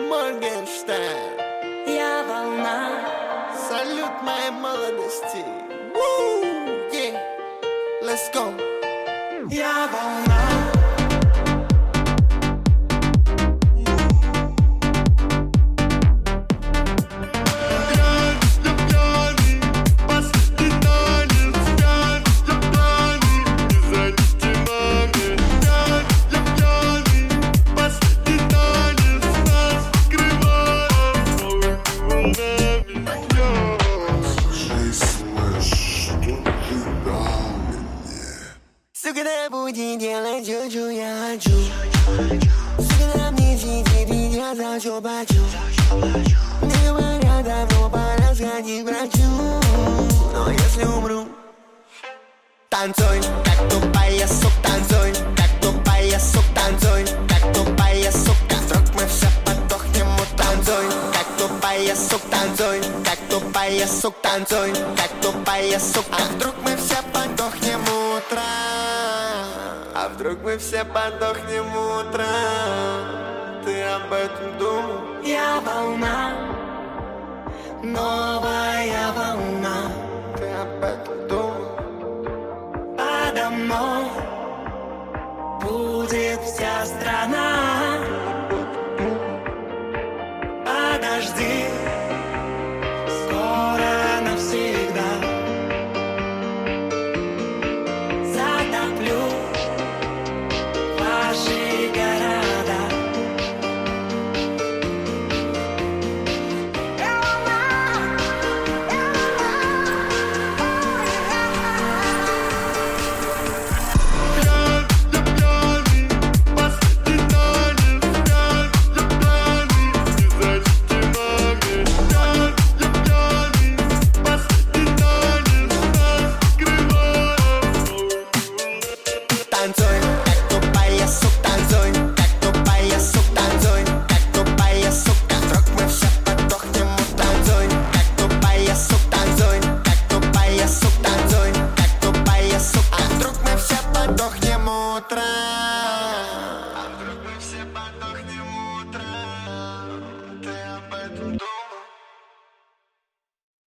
Моргенштерн. Я волна. Салют моей молодости. Woo! Yeah. Let's go. Я волна. Сука, да буди делать чё я хочу. Сука, да мне сидит и я за что плачу. Мне говорят, давно пора сходить к врачу. Но если умру, танцуй, как тупая сука, танцуй, как тупая сука, танцуй, как тупая сука. Вдруг мы все подохнем, танцуй, как тупая сука, танцуй, как тупая сука, танцуй, как тупая сука. А вдруг мы все подохнем утром? А вдруг мы все подохнем утром? Ты об этом думал? Я волна. Новая волна. Ты об этом думал? Подо мной будет вся страна. Подожди, скоро навсегда затоплю ваши города. Танцуй, как тупая сука, танцуй, как тупая сука, танцуй, как тупая сука. Вдруг мы все подохнем, танцуй, как тупая сука, танцуй, как тупая сука, танцуй, как тупая сука. А вдруг мы все подохнем утром?